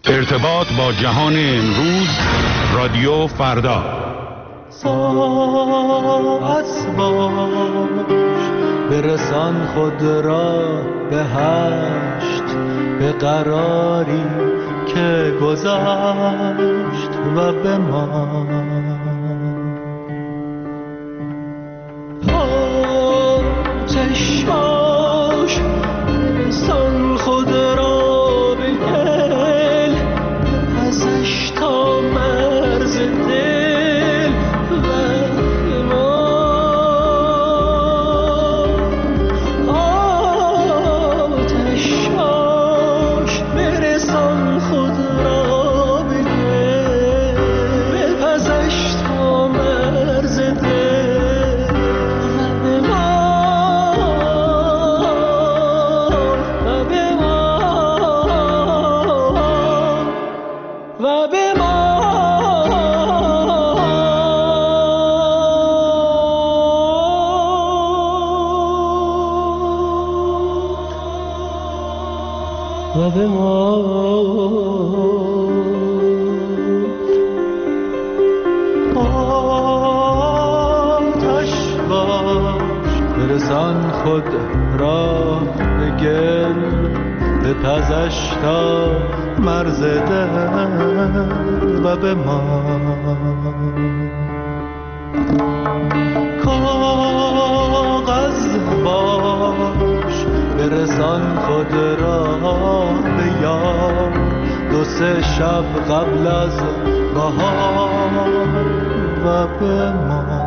ارتباط با جهان امروز، رادیو فردا. ساعت باش برسان خود را به هشت، به قراری که گذشت و بمان. آتشاش برسان خود را به گل، ازش تا مرز دل و ایمان. آتشاش برسان خود را به گل، بپزش تا مرز دل و بمان. و بمان و آتش باش برسان خود را به گل، بپزش تا مرز دل و بمان. کاغذ باش برسان خود را به یار، 2-3 شب قبل از بهار و بمان.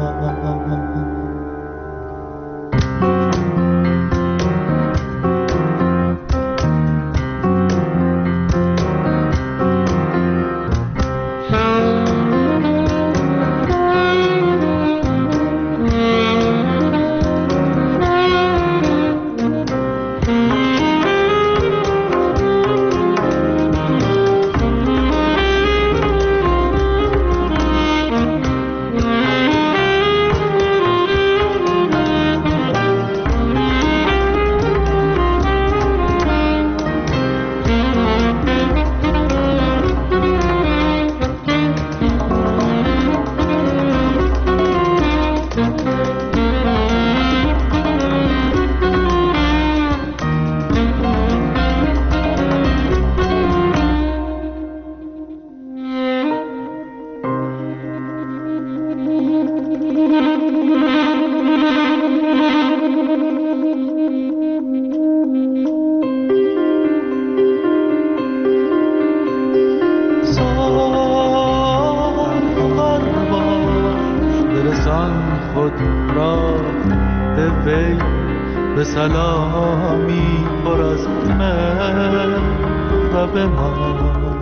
به سلامی پر از مهر و بمان.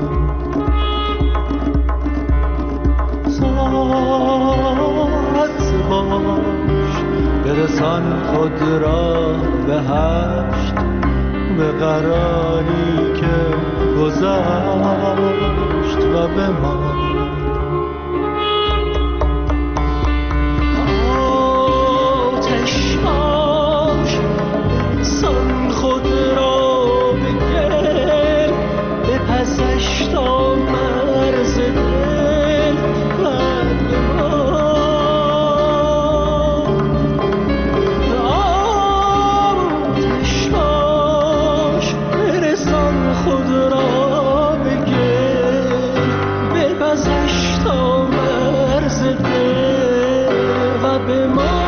ساعت باش برسان خود را به هشت، به قراری که گذشت و بمان. خود را به گل، بپزش تا مرز دل و بمان. آتش باش برسان خود را به گل، بپزش تا مرز دل و بمان.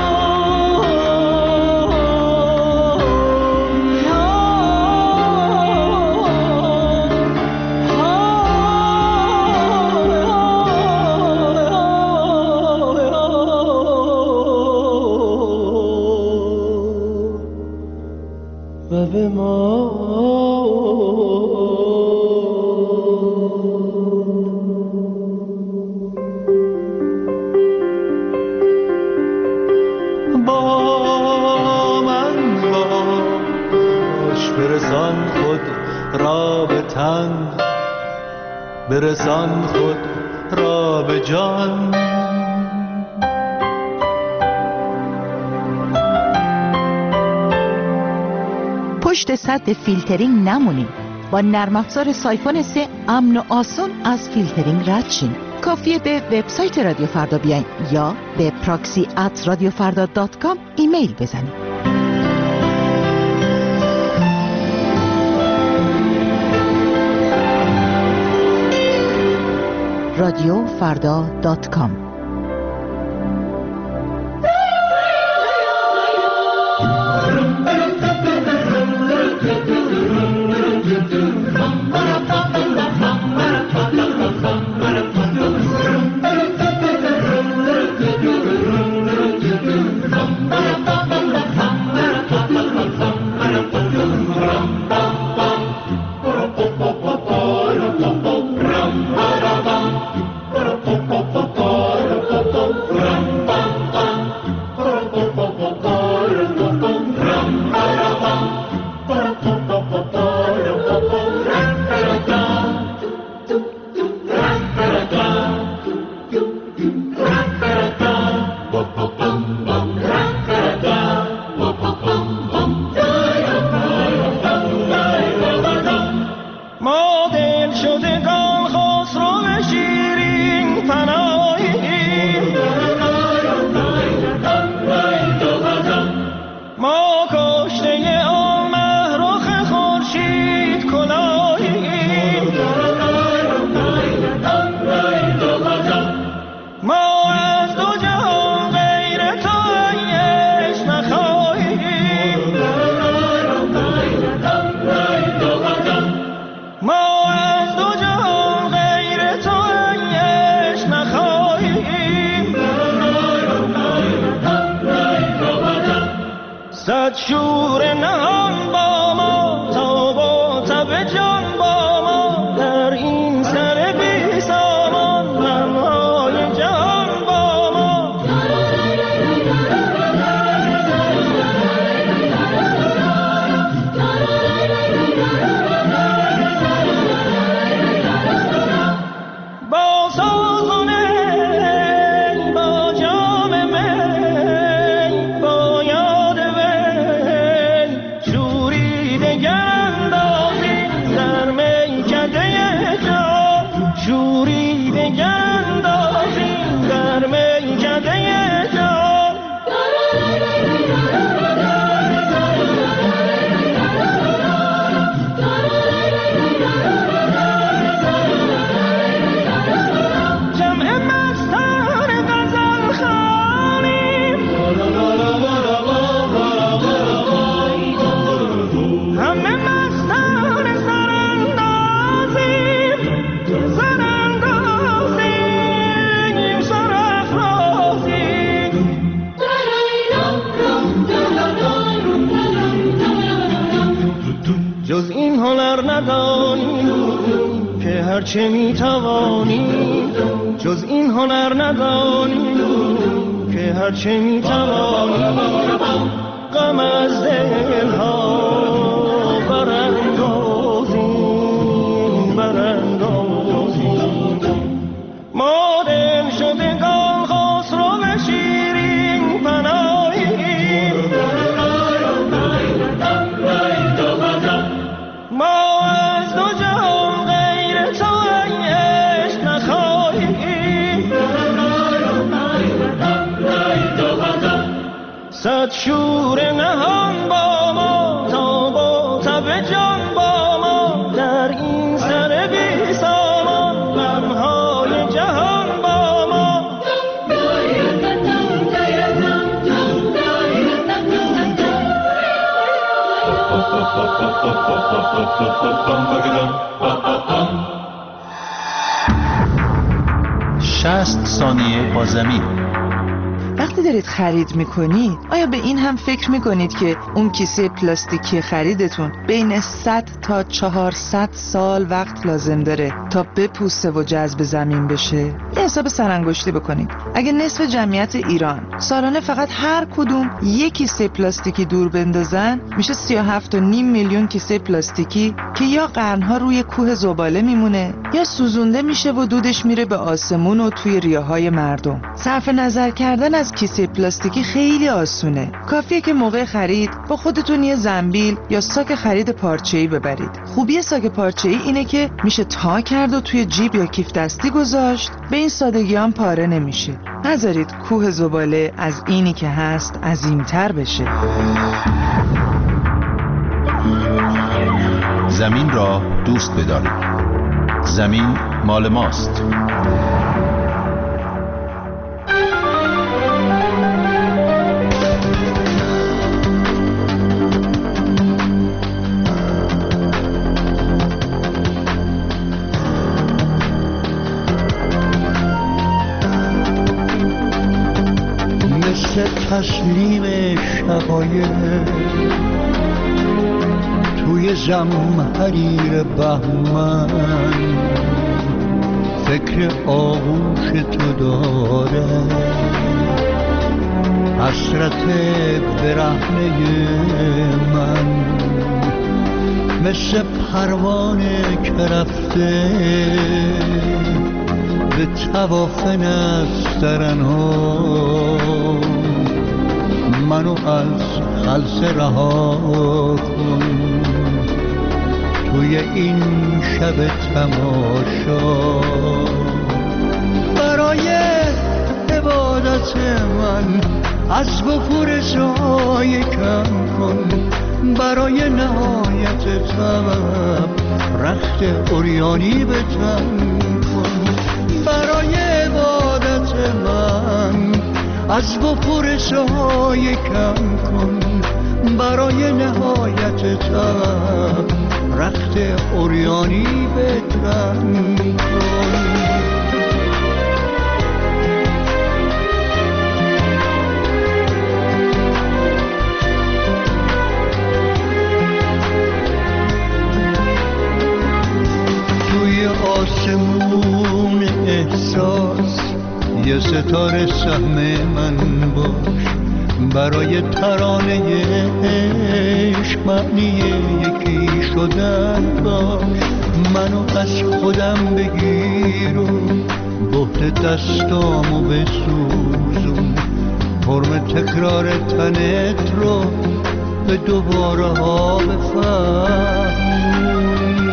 با من باش برسان خود را به تن، برسان خود را به جان. پشت سد فیلترینگ نمونیم، با نرم افزار سایفون 3 امن و آسان از فیلترینگ رد شین. کافیه به وبسایت رادیو فردا بیاین یا به proxy@radiofarda.com ایمیل بزنید. radiofarda.com جز این هنر ندانی که هرچه میتوانی، جز این هنر ندانی که هرچه میتوانی، غم از دلها براندازیم براندازیم. ما دل شدگان خسرو شیرین پناهیم، ما از دو جهان غیر تو عشق نخواهیم. صد شور نهان با ما تا با تب جان با ما، در این سر بی سامان غمهای جهان با ما. شصت ثانیه با زمین. وقتی دارید خرید میکنید آیا به این هم فکر میکنید که اون کیسه پلاستیکی خریدتون بین 100 تا 400 سال وقت لازم داره تا بپوسه و جذب زمین بشه؟ یه حساب سرانگشتی بکنید. اگه نصف جمعیت ایران سالانه فقط هر کدوم یک کیسه پلاستیکی دور بندازن، میشه 37.5 میلیون کیسه پلاستیکی که یا قرنها روی کوه زباله میمونه یا سوزونده میشه و دودش میره به آسمون و توی ریه‌های مردم. صرف نظر کردن از کیسه کیسه پلاستیکی خیلی آسونه. کافیه که موقع خرید با خودتون یه زنبیل یا ساک خرید پارچه‌ای ببرید. خوبی ساک پارچه‌ای اینه که میشه تا کرد و توی جیب یا کیف دستی گذاشت، به این سادگی هم پاره نمیشه. نذارید کوه زباله از اینی که هست عظیم‌تر بشه. زمین را دوست بدارید. زمین مال ماست. مثل تسلیم شقایق توی زمحریر بهمن فکر آغوش تو داره، حسرت برهنه من مثل پروانه که رفته به طواف نسترنها منو از خلسه رها کن توی این شب تماشا. برای عبادت من از وفور سایه کم کن، برای نهایت طلب رخت عریانی به تن کن. برای عبادت من از وفور سایه کم کن، برای نهایت طلب رخت عریانی به تن کن. توی آسمون احساس یه ستاره سهم من باش، برای ترانه عشق معنی یکی شدن باش. منو از خودم بگیر و بهت دستامو بسوزون، فرم تکرار تنت رو به دوباره ها بفهم.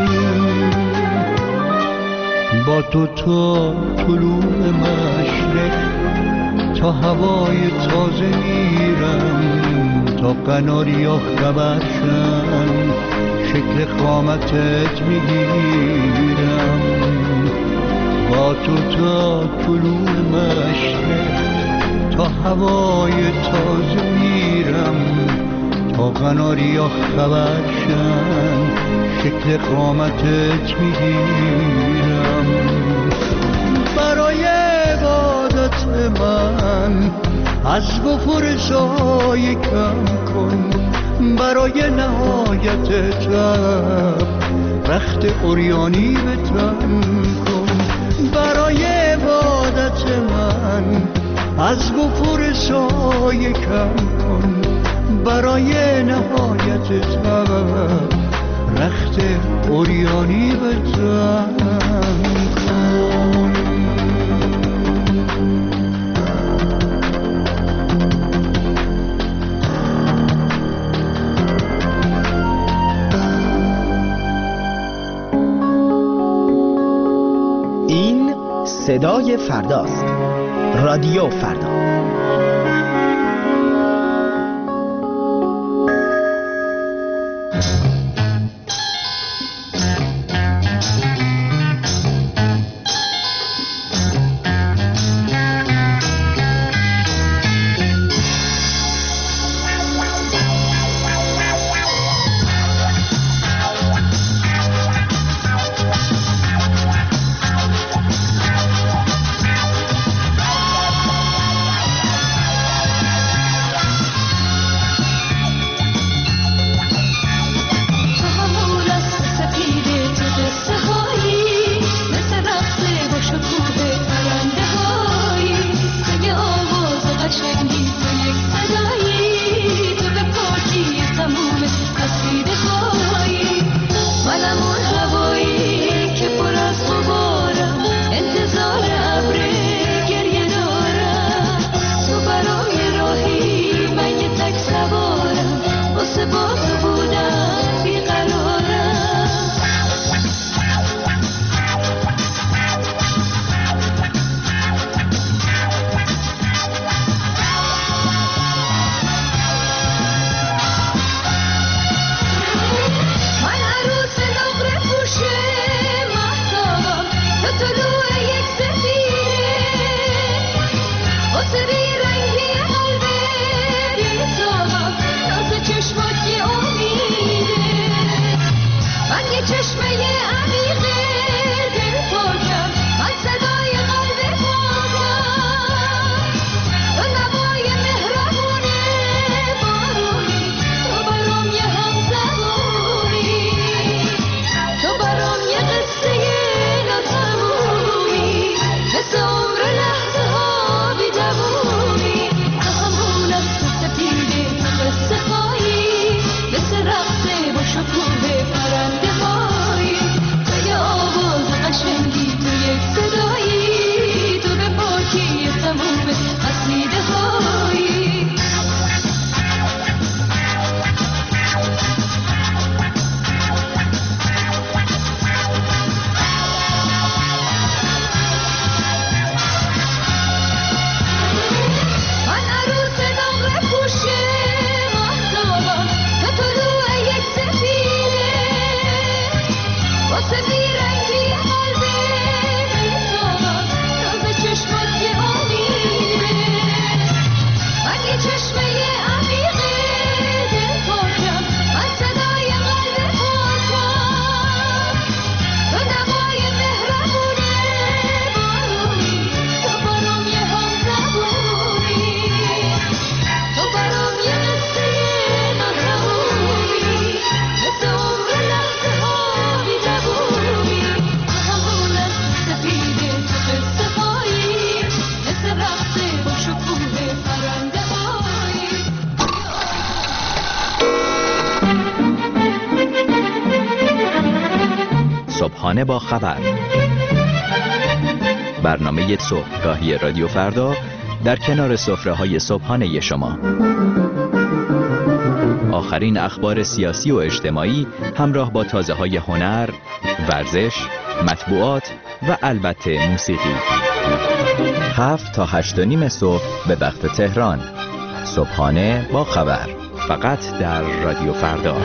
با تو تا طلوع مشرق تا هوای تازه میرم، تا قناریا خبرشن شکل قامتت میگیرم. با تو تا طلوع مشرق تا هوای تازه میرم، تا قناریا خبرشن شکل قامتت میگیرم. برای عبادت من از وفور سایه کم کن، برای نهایت طلب رخت عریانی به تن کن. برای عبادت من از وفور سایه کم کن، برای نهایت طلب رخت عریانی به تن کن. این صدای فرداست. رادیو فردا. صبحانه با خبر، برنامه صبحگاهی رادیو فردا در کنار سفره‌های صبحانه شما. آخرین اخبار سیاسی و اجتماعی همراه با تازه‌های هنر، ورزش، مطبوعات و البته موسیقی. 7 تا 8:30 صبح به وقت تهران. صبحانه با خبر، فقط در رادیو فردا.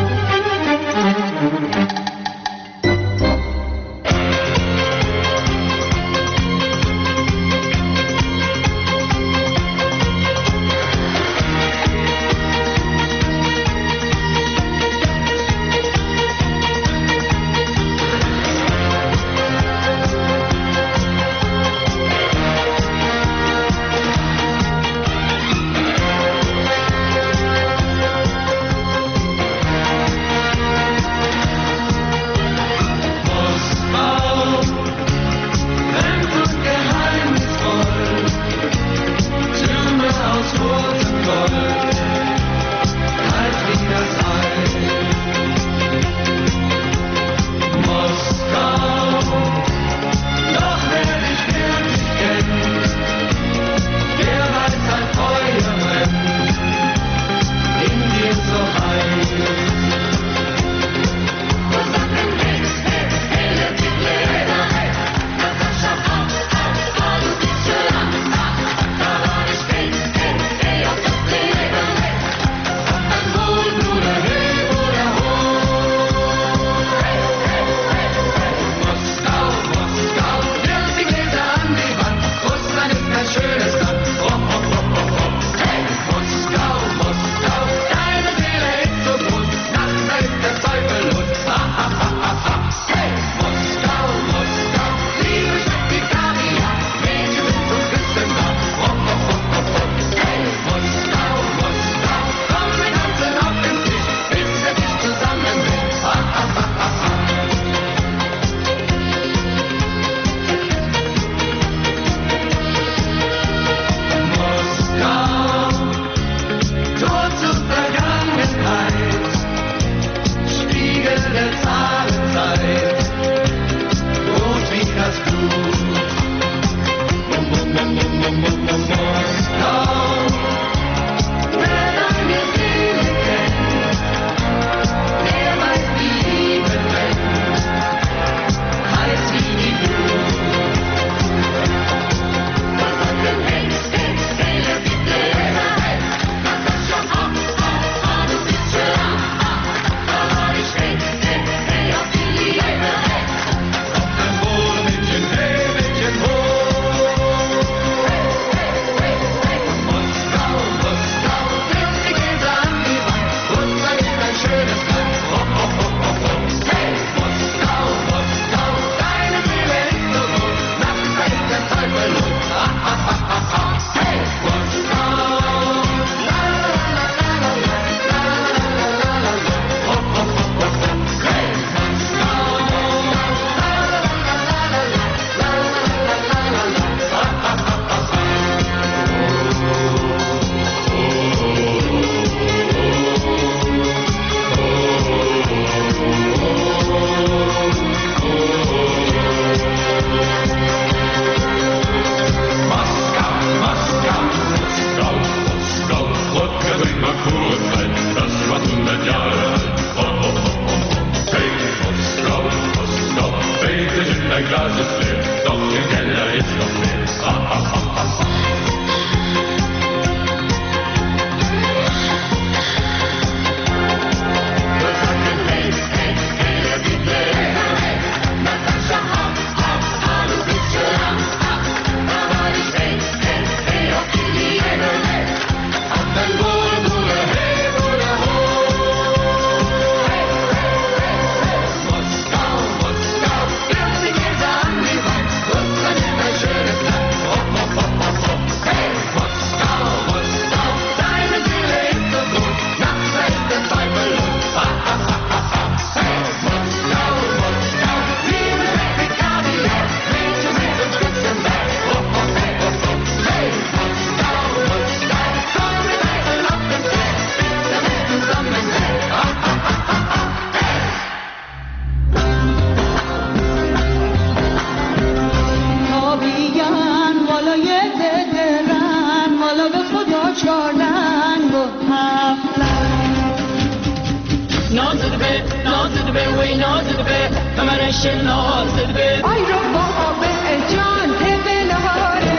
ای نازد به کمرش نازد به آی رو با به جان تبلاره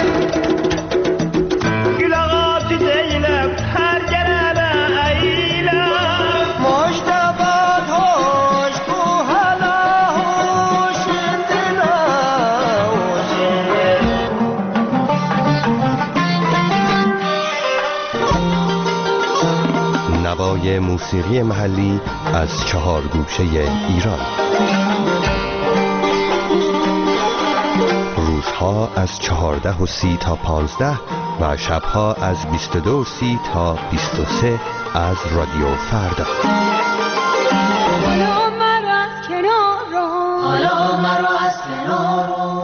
گلاغات زینب هر گربه ایلا مشتبات هوش کو هلا هوش دلا نوای موسیقی محلی از 4 گوشه ایران. روزها از 14:30 تا 15 و شبها از 22:30 تا 23 از رادیو فردا. حالا مرا از کنار رو حالا مرا از کنار رو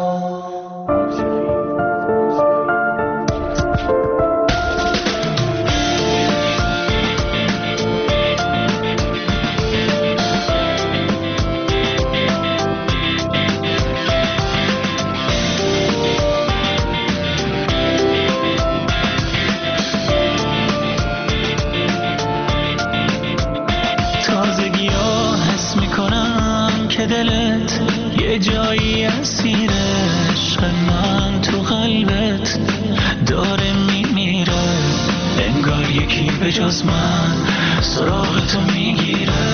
دلت یه جایی اسیر عشق من تو قلبت داره میمیره انگار یکی به جز من سراغ تو میگیره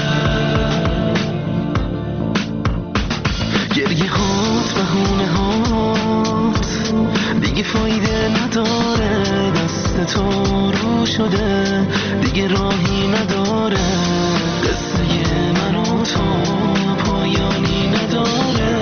گریه هات بهونه هات دیگه فایده نداره دست تو رو شده دیگه راهی نداره قصه من و تو پایانی نداره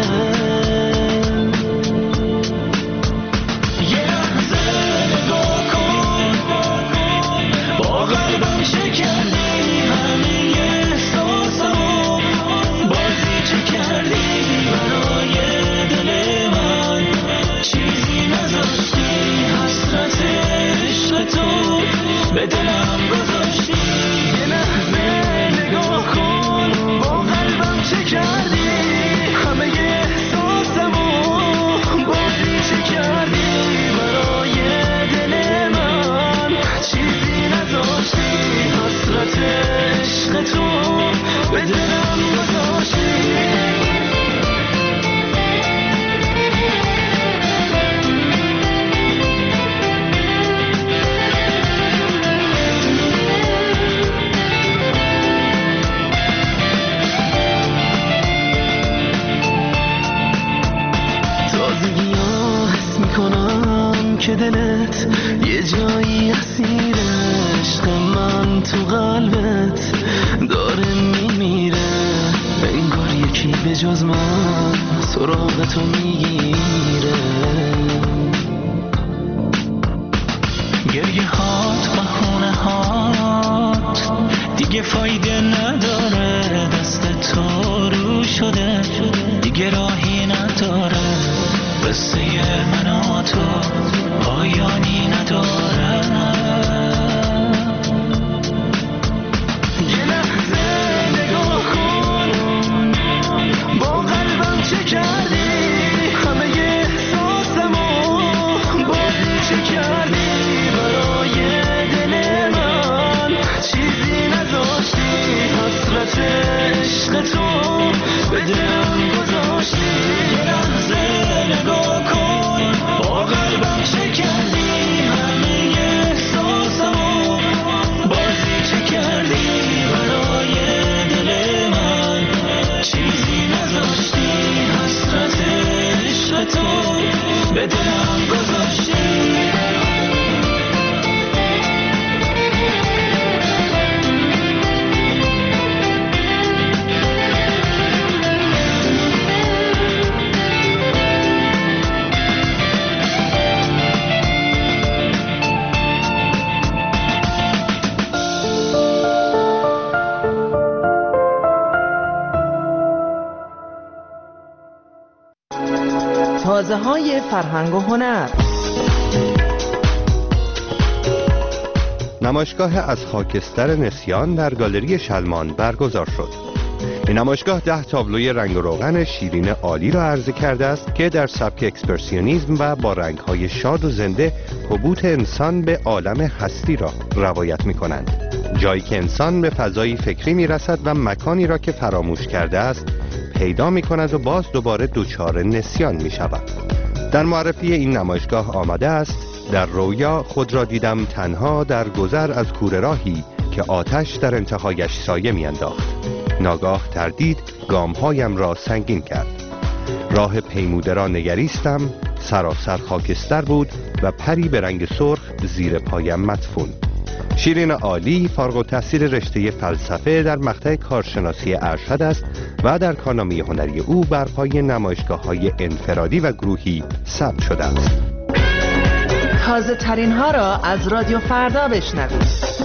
یه لحظه نگاه کن با قلبم چه کردی همه احساسمو بازی چه کردی برای دل من چیزی نذاشتی حسرت عشق تو به دلم گذاشتی یه لحظه نگاه کن با قلبم چه کردی همه احساسمو بازی چه کردی برای دل من چیزی نذاشتی حسرت عشق تو به دلم گذاشتی که دلت یه جایی اسیر عشق من تو قلبت داره میمیره انگار یکی به جز من سراغ تو میگیره گریه هات بهونه هات دیگه فایده نداره دست تو رو شده دیگه راهی نداره قصه من و تو پایانی نداره یه لحظه نگاه کن با قلبم چه کردی همه احساسمو بازی چه کردی برای دل من چیزی نذاشتی حسرت عشق تو به دلم گذاشتی یه لحظه نگاه کن با قلبم چه کردی همه احساسمو بازی چه کردی برای دل من چیزی نذاشتی حسرت عشق تو به دلم گذاشتی تازه های فرهنگ و هنر. نمایشگاه از خاکستر نسیان در گالری شلمان برگزار شد. این نمایشگاه 10 تابلوی رنگ و روغن شیرین عالی را عرضه کرده است که در سبک اکسپرسیونیسم و با رنگ‌های شاد و زنده حبوط انسان به عالم هستی را روایت می‌کنند. جایی که انسان به فضایی فکری میرسد و مکانی را که فراموش کرده است پیدا می کند و باز دوباره دچار نسیان می شود. در معرفی این نمایشگاه آمده است: در رویا خود را دیدم تنها در گذر از کوره راهی که آتش در انتهایش سایه می انداخت. ناگاه تردید گامهایم را سنگین کرد. راه پیموده را نگریستم، سراسر خاکستر بود و پری به رنگ سرخ زیر پایم مدفون. شیرین عالی فارغ التحصیل رشته فلسفه در مقطع کارشناسی ارشد است و در کارنامه هنری او بر پای نمایشگاه‌های انفرادی و گروهی ثبت شده است. تازه ترین ها را از رادیو فردا بشنوید.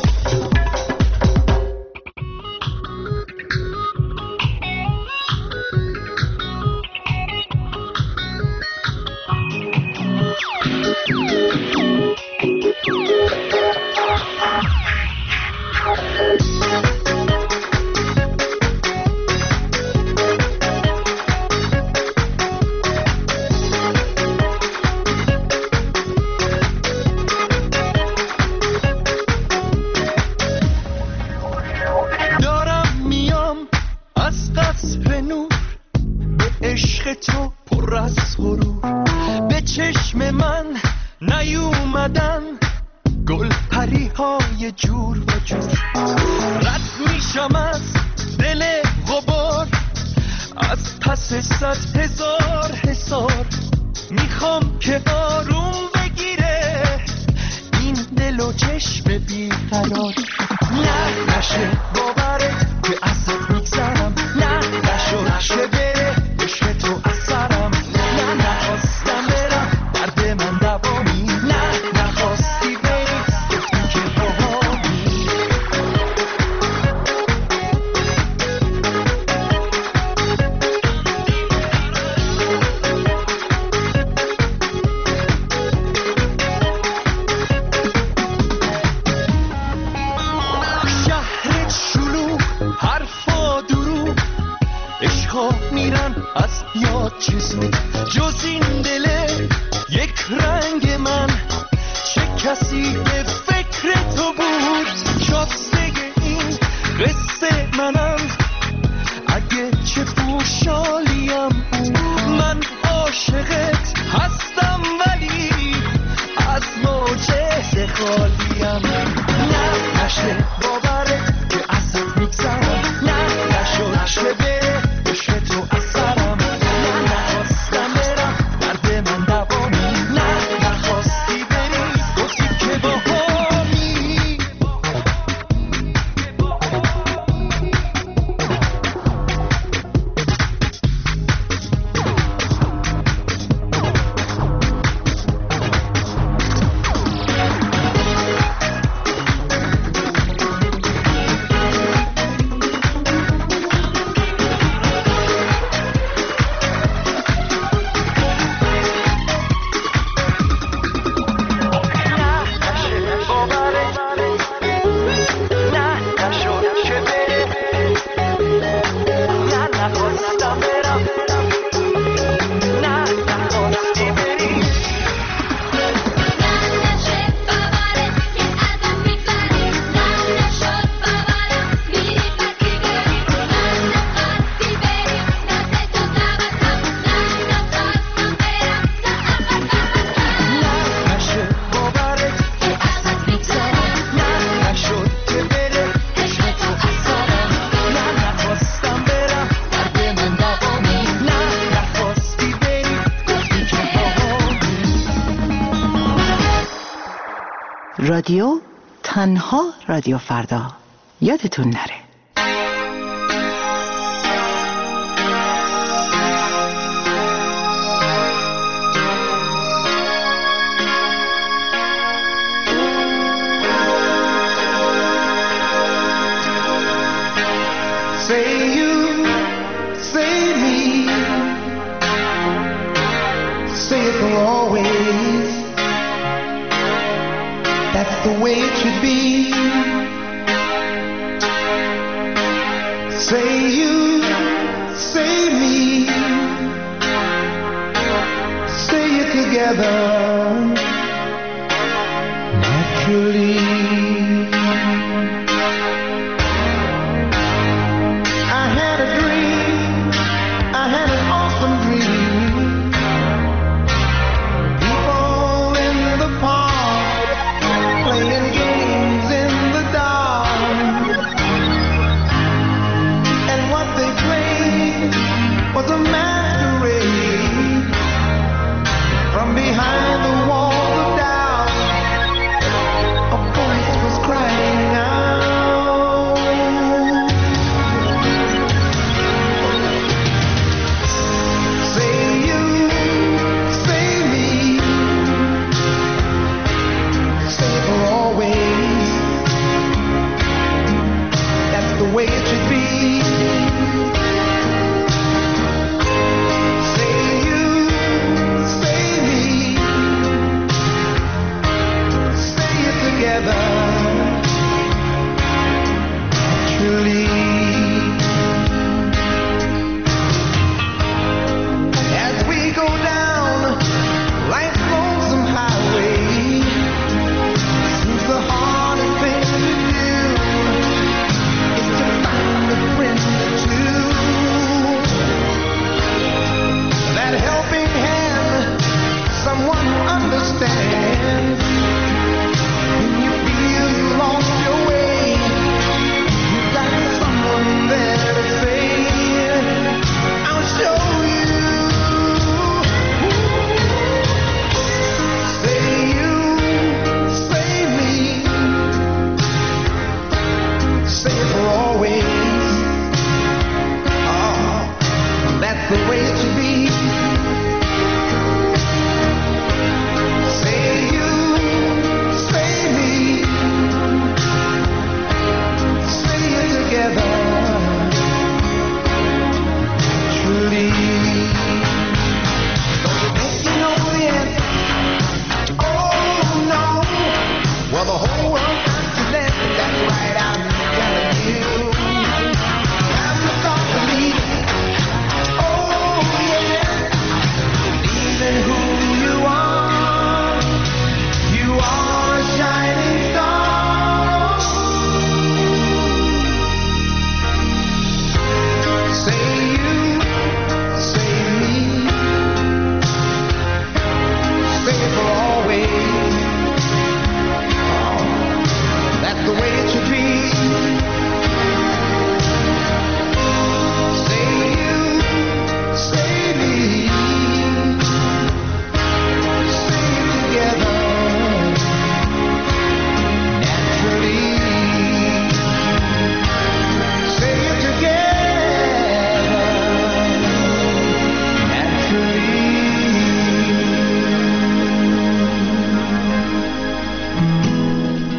رادیو تنها رادیو فردا، یادتون نره. The way it should be. Say you, say me, say it together naturally.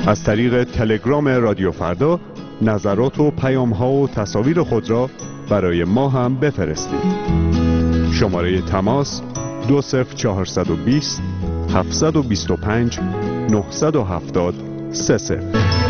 از طریق تلگرام رادیو فردا نظرات و پیام‌ها و تصاویر خود را برای ما هم بفرستید. شماره تماس 20420 725 970 30.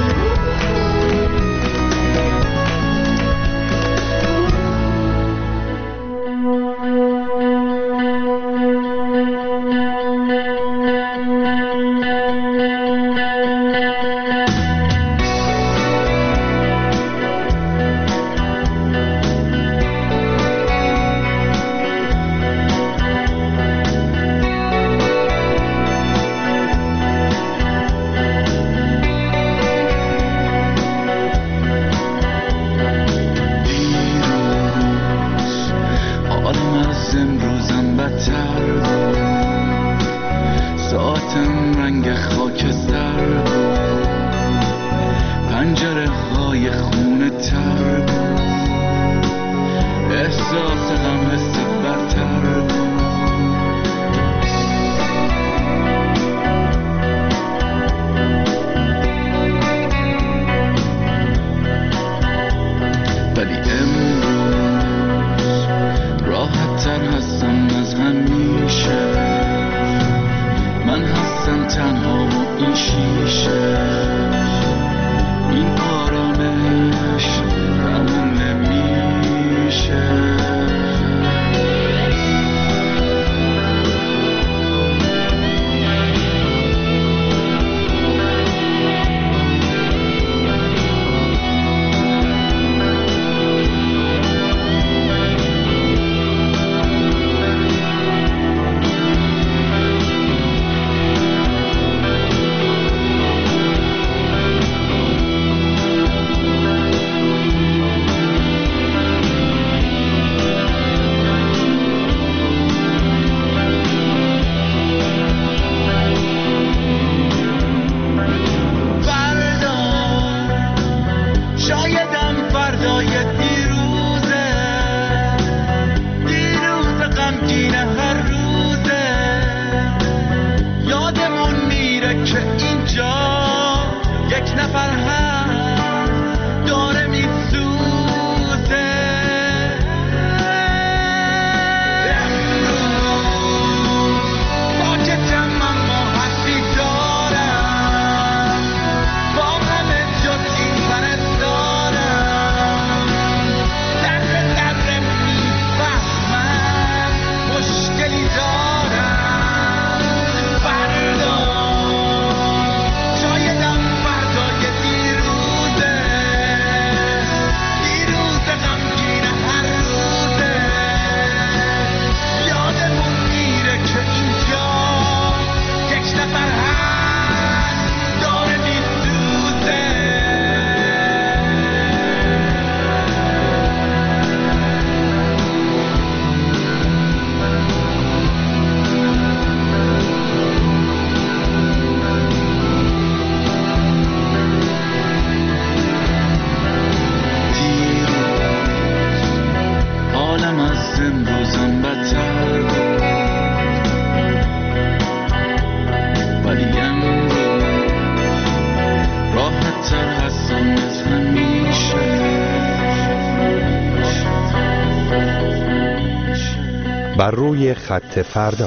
بر روی خط فردا.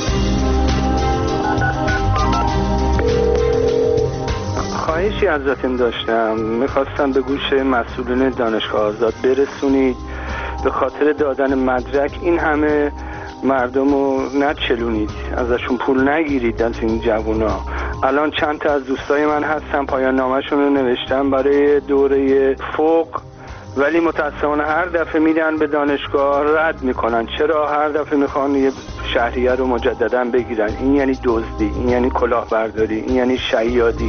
خواهشی ازتون داشتم، میخواستم به گوش مسئولین دانشگاه آزاد برسونید به خاطر دادن مدرک این همه مردم رو نچلونید، ازشون پول نگیرید از این جوونا. الان چند تا از دوستای من هستن پایان نامه‌شون رو نوشتن برای دوره فوق، ولی متاسفانه هر دفعه میدن به دانشگاه رد میکنن. چرا هر دفعه میخوان یه شهریه رو مجددا بگیرن؟ این یعنی دزدی، این یعنی کلاهبرداری، این یعنی شیادی.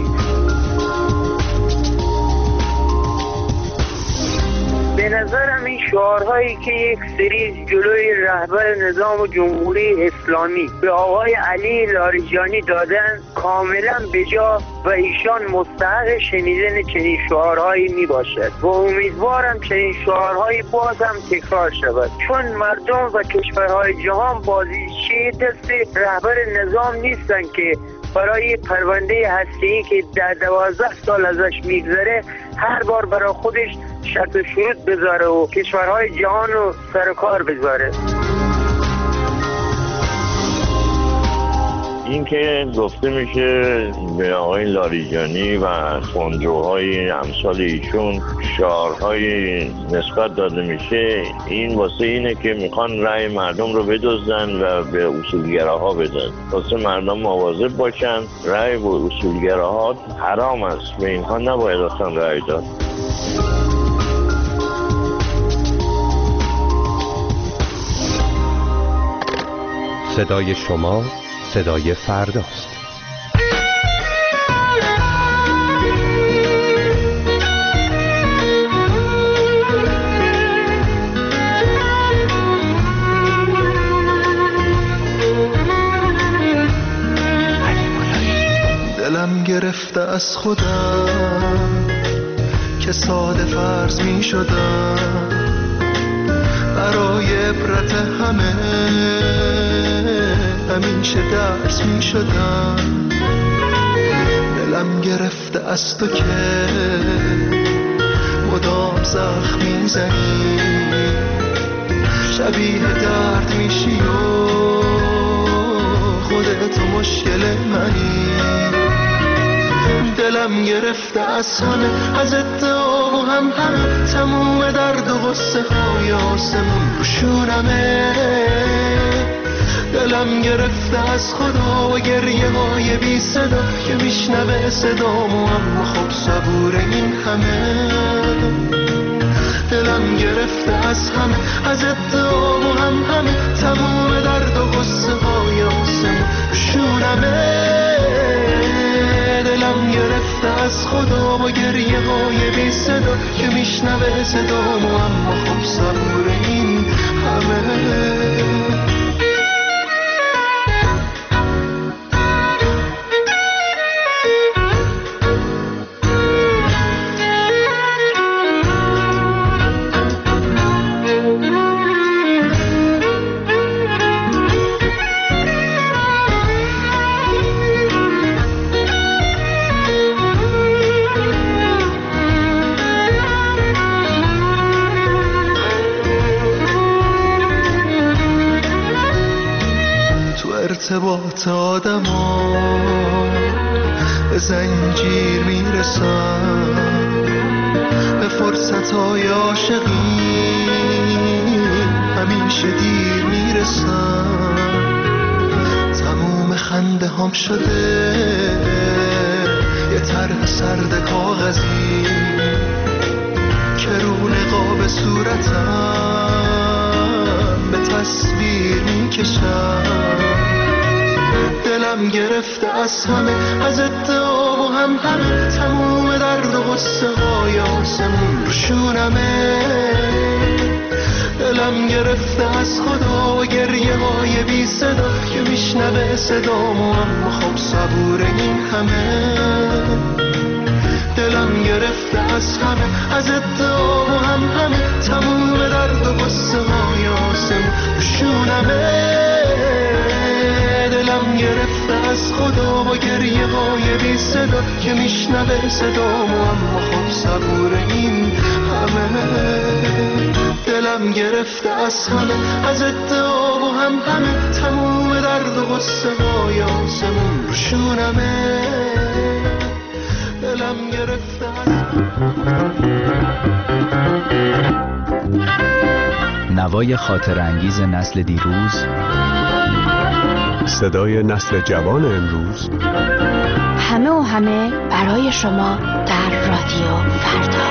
به نظرم این شعارهایی که یک سری جلوی رهبر نظام جمهوری اسلامی به آقای علی لاریجانی دادن کاملا بجا و ایشان مستحق شنیدن چنین شعارهایی می باشد و امیدوارم چنین شعارهایی باز هم تکرار شود، چون مردم و کشورهای جهان بازیچی دست رهبر نظام نیستن که برای پرونده هسته‌ای که 12 سال ازش میگذره هر بار برای خودش شرط و شروط بذاره و کشورهای جهان رو سر کار بذاره. این که گفته میشه به آقای لاریجانی و خونجوهای امثال ایشون شعارهای نسبت داده میشه، این واسه اینه که میخوان رأی مردم رو بدزدن و به اصولگراها بدن، واسه مردم مواظب باشن. رأی به اصولگراها حرام است، به اینها نباید اصلا رأی داد. صدای شما صدای فرداست. دلم گرفته از خودم که ساده فرض می شدم، برای عبرت همه همیشه درس می شدم. دلم گرفته از تو که مدام زخم می زنی، شبیه درد میشی و خودت مشکل منی. دلم گرفته از همه، از ادعا و همه، تموم درد و غصه های آسمون روشونمه. دلم گرفته از خدا و گریه های بی صدا که میشنوه صدامو اما خب صبور این همه. دلم گرفته از همه، از ادعا و همه، تموم درد و غصه های آسمون روشونمه. دلم گرفته از خدا و گریه های بی صدا که میشنوه صدامو اما خب صبور این همه. ارتباط آدم ها به زنجیر میرسن، به فرصت های عاشقی همیشه دیر میرسن. تموم خنده هم شده یه طرح سرد کاغذی که رو نقاب صورتم به تصویر میکشن. دلم گرفته از همه، از ادعا و همه، تموم درد و غصه های آسمون روشونمه. دلم گرفته از خدا و گریه های بی صدا که میشنوه صدامو اما خب صبور این همه. دلم گرفته از همه، از ادعا و همه، تموم درد و غصه های آسمون روشونمه. دلم گرفته از خدا و گریه های بی صدا که میشنوه صدامو اما خب صبور این همه. دلم گرفته از همه، از ادعا و همه، تموم درد و غصه های آسمون روشونمه. دلم گرفته از نوای خاطر انگیز نسل دیروز، صدای نسل جوان امروز، همه و همه برای شما در رادیو فردا.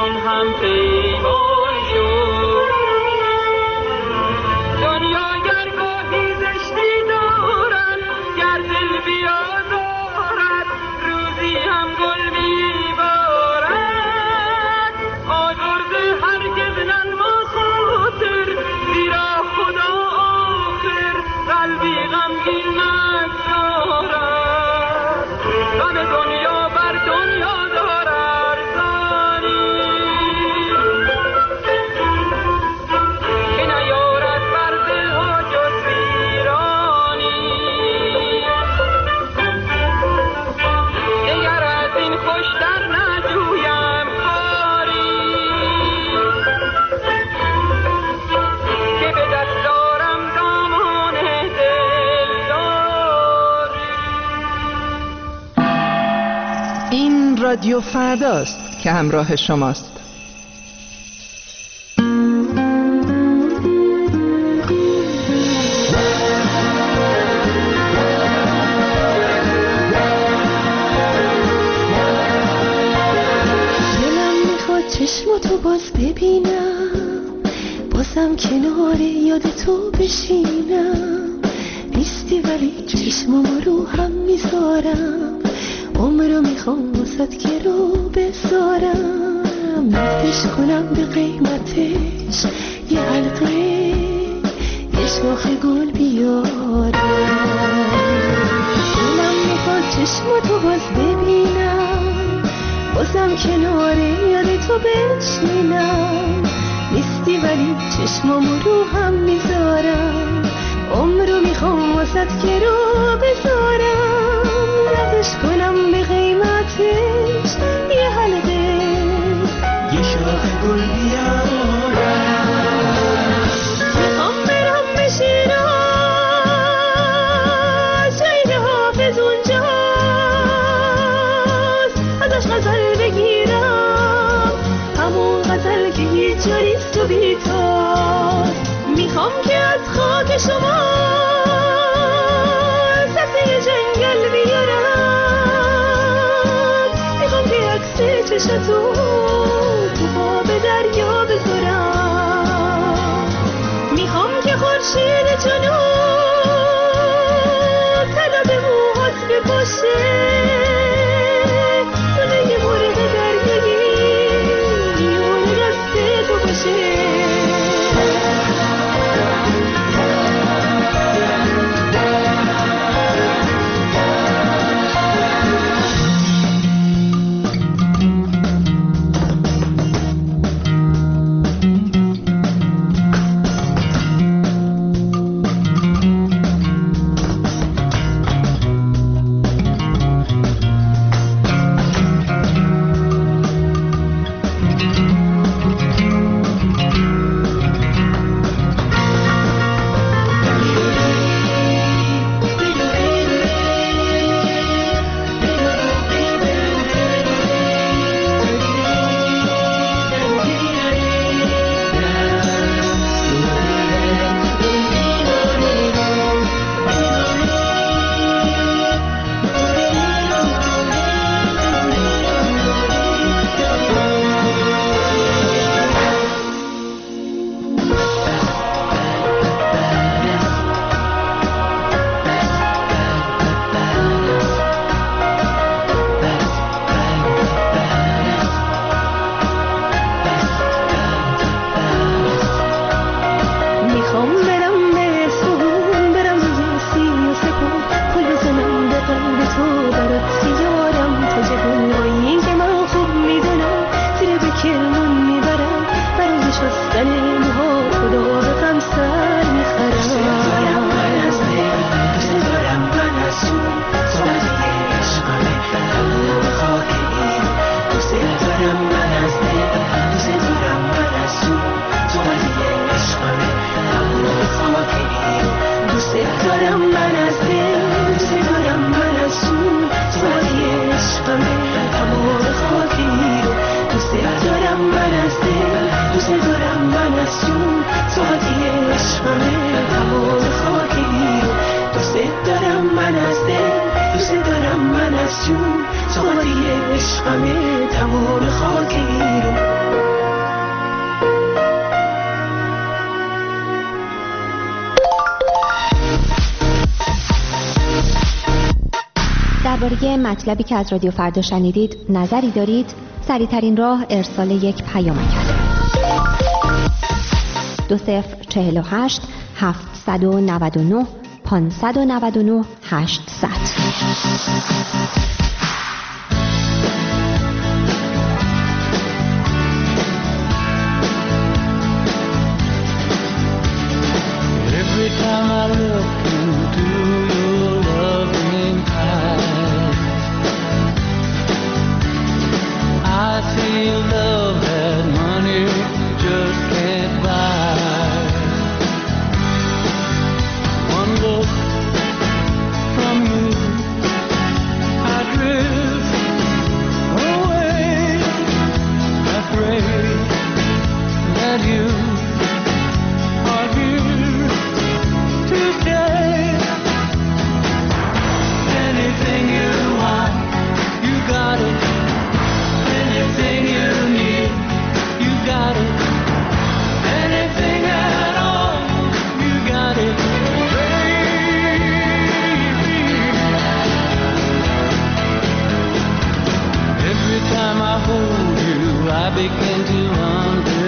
جهان هم پیمان شد. دنیا گرگاهی زشتی دارد، گر دل بیازارد روزی هم گل میبارد. آزرده هرگز ننما خاطر، زیرا خدا آخر قلبی غمگین نگذارد. غم دنیا بر دنیا دارد ارزانی، که نیارد بر دلها جز ویرانی. دگر از این خوشتر نجویم کاری، که به دست دارم دامان دلداری. این رادیو فرداست که همراه شماست. دلم میخواد چشماتو باز ببینم، بازم کنار یاد تو بشینم. نیستی ولی چشمامو رو هم میذارم، عمرو میخوام واسد که رو بذارم. نفتش کنم به قیمتش یه حلقه، یه شاخ گل بیارم. دلم میخواد چشماتو باز ببینم، بازم کنار یاد تو بشینم. نیستی ولی چشمامو رو هم میذارم، عمرو میخوام واسد که رو بذارم. نفتش کنم به قیمتش یه حلقه، یه شاخ گل بیارم. میخوام برم به شیراز، شهید حافظ اونجاست، ازش غزل بگیرم، همون غزل که هیچ جاریست و بیتاست. میخوام که از خاک شما سبزه جنگل بیارم. میخوام که عکس چشتو تو آب دریا بذارم. میخوام که خورشید جنوب طلا به موهات بپاشه، دونه یه مرغ دریایی میون دست تو باشه. من از دل دوست دارم من از جون ساقاطی عشقمه تمام خاک ایران. درباره مطلبی که از رادیو فردا شنیدید نظری دارید؟ سریع‌ترین راه ارسال یک پیامک است. 2048 799 599 800. Every time I look into your loving eyes, I feel love that money just can't buy. One look from you, I drift away. I pray that you are here to stay. Anything you want, you got it. Anything you need, you got it. Anything at all, you got it, baby. Every time I hold you, I begin to understand.